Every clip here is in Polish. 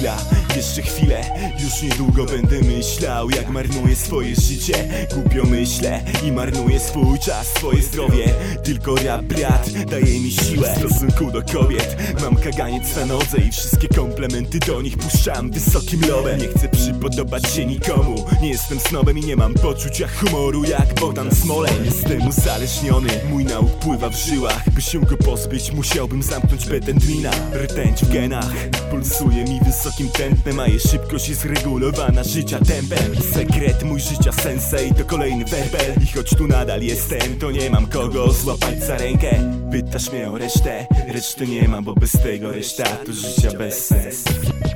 chwila, jeszcze chwilę. Już niedługo będę myślał, jak marnuję swoje życie. Głupio myślę i marnuję swój czas, swoje zdrowie. Tylko rap brat daje mi siłę w stosunku do kobiet. Mam kaganiec na nodze i wszystkie komplementy do nich puszczam wysokim lobem. Nie chcę przypodobać się nikomu, nie jestem snobem i nie mam poczucia humoru jak Bogdan Smolej. Jestem uzależniony, mój nauk pływa w żyłach. By się go pozbyć, musiałbym zamknąć betendwina. Rtęć w genach pulsuje mi wysokim tętnem, a jej szybkość jest regulowana życia tempem. Sekret mój życia sensei to kolejny werbel. I choć tu nadal jestem, to nie mam kogo złapać za rękę. Pytasz mnie o resztę, reszty nie mam, bo bez tego reszta to życia bez sensu.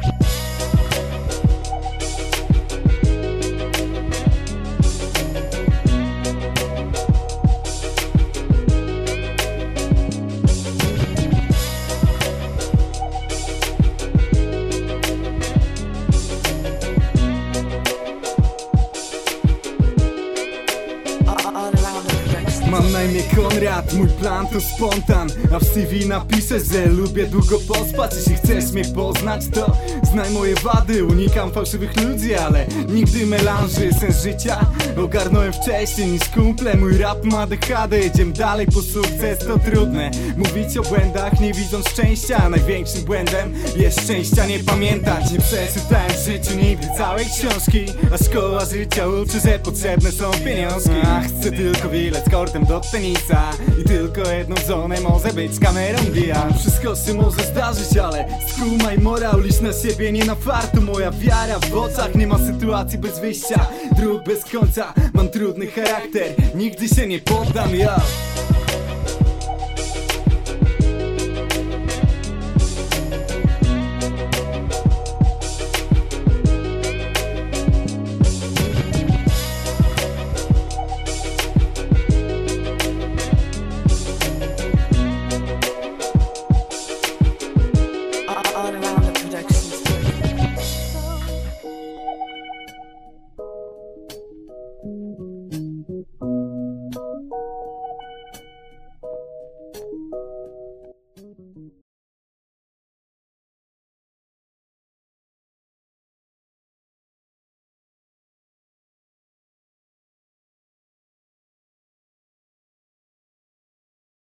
Mam na imię Konrad, mój plan to spontan. A w CV napiszę, że lubię długo pospać. Jeśli chcesz mnie poznać, to znaj moje wady. Unikam fałszywych ludzi, ale nigdy melanży. Sens życia ogarnąłem wcześniej niż kumple. Mój rap ma ADHD, jedziemy dalej po sukces. To trudne, mówić o błędach, nie widząc szczęścia. Największym błędem jest szczęścia nie pamiętać. Nie przeczytałem w życiu nigdy całej książki, a szkoła życia uczy, że potrzebne są pieniążki. A chcę tylko bilet kortem do tenisa i tylko jedną żonę, może być kamerą dia. Wszystko się może zdarzyć, ale skumaj morał, licz na siebie, nie na fartu. Moja wiara w oczach, nie ma sytuacji bez wyjścia, dróg bez końca. Mam trudny charakter, nigdy się nie poddam, ja.